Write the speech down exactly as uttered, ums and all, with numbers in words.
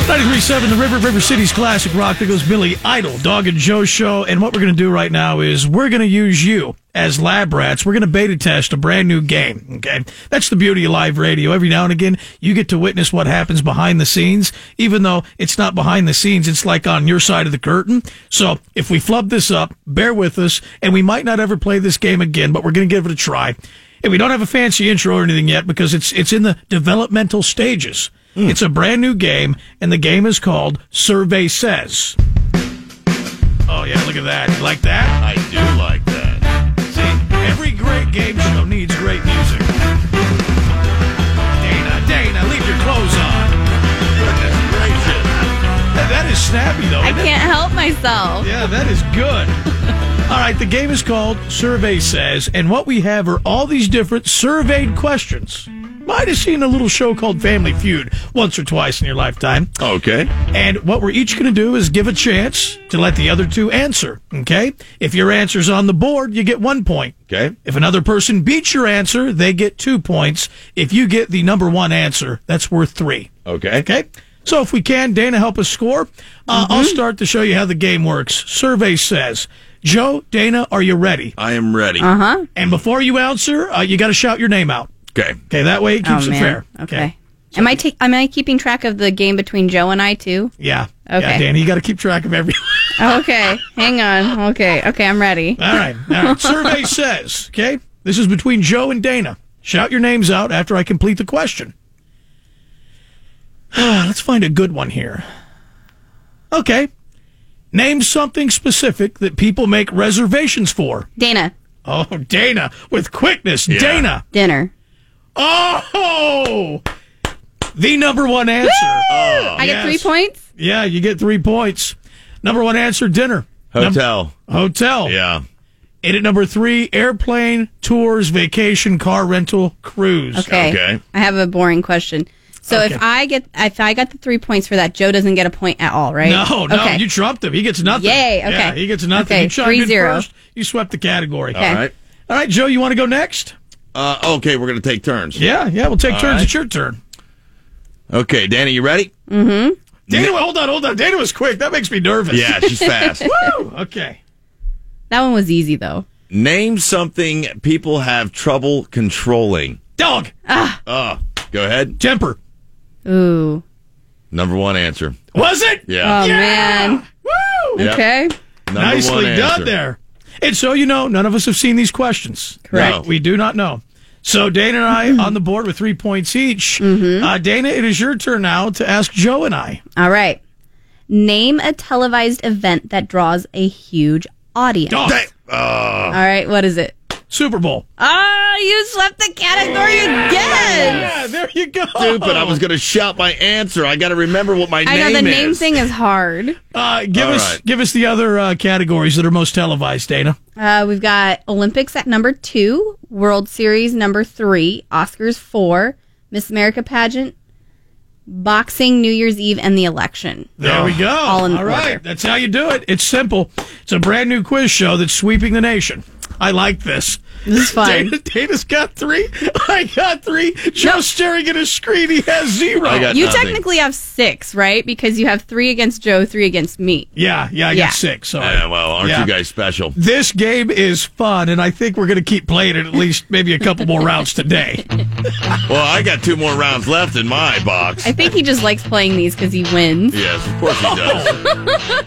ninety-three point seven, the River, River City's classic rock. There goes Billy Idol, Dog and Joe Show. And what we're going to do right now is we're going to use you as lab rats. We're going to beta test a brand new game. Okay, that's the beauty of live radio. Every now and again, you get to witness what happens behind the scenes, even though it's not behind the scenes. It's like on your side of the curtain. So if we flub this up, bear with us, and we might not ever play this game again, but we're going to give it a try. And we don't have a fancy intro or anything yet because it's it's in the developmental stages. Mm. It's a brand new game, and the game is called Survey Says. Oh, yeah, look at that. You like that? I do like that. See, every great game show needs great music. Dana, Dana, leave your clothes on. Goodness gracious. That, that is snappy, though. I isn't can't it? help myself. Yeah, that is good. All right, the game is called Survey Says, and what we have are all these different surveyed questions. Might have seen a little show called Family Feud once or twice in your lifetime. Okay. And what we're each going to do is give a chance to let the other two answer, okay? If your answer's on the board, you get one point. Okay. If another person beats your answer, they get two points. If you get the number one answer, that's worth three. Okay. Okay? So if we can, Dana, help us score. Uh, mm-hmm. I'll start to show you how the game works. Survey Says. Joe, Dana, are you ready? I am ready. Uh-huh. And before you answer, uh, you got to shout your name out. Okay. Okay, that way it keeps oh, it man. fair. Okay. okay. Am I ta- am I keeping track of the game between Joe and I, too? Yeah. Okay. Yeah, Dana, you got to keep track of everyone. Okay. Hang on. Okay. Okay, I'm ready. All right. All right. Survey Says, okay? This is between Joe and Dana. Shout your names out after I complete the question. Let's find a good one here. Okay. Name something specific that people make reservations for. Dana. Oh, Dana, with quickness. Yeah. Dana. Dinner. Oh! The number one answer. Oh, I get yes. three points? Yeah, you get three points. Number one answer, dinner. Hotel. Num- hotel. Yeah. In at number three, airplane, tours, vacation, car rental, cruise. Okay. Okay. I have a boring question. So Okay. if I get if I got the three points for that, Joe doesn't get a point at all, right? No, no, Okay. you trumped him. He gets nothing. Yay, okay. Yeah, he gets nothing. Okay, You chimed three in zero. first. You swept the category. Okay. All right. All right, Joe, you want to go next? Uh, okay, we're going to take turns. Yeah, yeah, we'll take All turns. right. It's your turn. Okay, Danny, you ready? Mm-hmm. Dana, hold on, hold on. Dana was quick. That makes me nervous. Yeah, she's fast. Woo! Okay. That one was easy, though. Name something people have trouble controlling. Dog. Oh, go ahead. Temper. Ooh. Number one answer. Was it? Yeah. Oh, Yeah! man. Woo! Yep. Okay. Number Nicely one done answer. there. And so, you know, none of us have seen these questions. Correct. No, we do not know. So Dana and I on the board with three points each. Mm-hmm. Uh, Dana, it is your turn now to ask Joe and I. All right. Name a televised event that draws a huge audience. Dog. Dang. Oh. All right. What is it? Super Bowl. Ah, you swept the category again. Yeah, there you go. Stupid. I was going to shout my answer. I got to remember what my I name know the is. name thing is hard. Uh, give All us right. give us the other uh, categories that are most televised, Dana. Uh, we've got Olympics at number two, World Series number three, Oscars four, Miss America pageant, boxing, New Year's Eve, and the election. There we go. All in All right. order. That's how you do it. It's simple. It's a brand new quiz show that's sweeping the nation. I like this. This is fun. Dana, Dana's got three. I got three. Joe's staring at his screen. He has zero. I got You nothing. technically have six, right? Because you have three against Joe, three against me. yeah, yeah, I Yeah. got six. Sorry. Yeah, well, aren't Yeah. you guys special? This game is fun, and I think we're going to keep playing it at least maybe a couple more rounds today. Well, I got two more rounds left in my box. I think he just likes playing these because he wins. Yes, of course he does.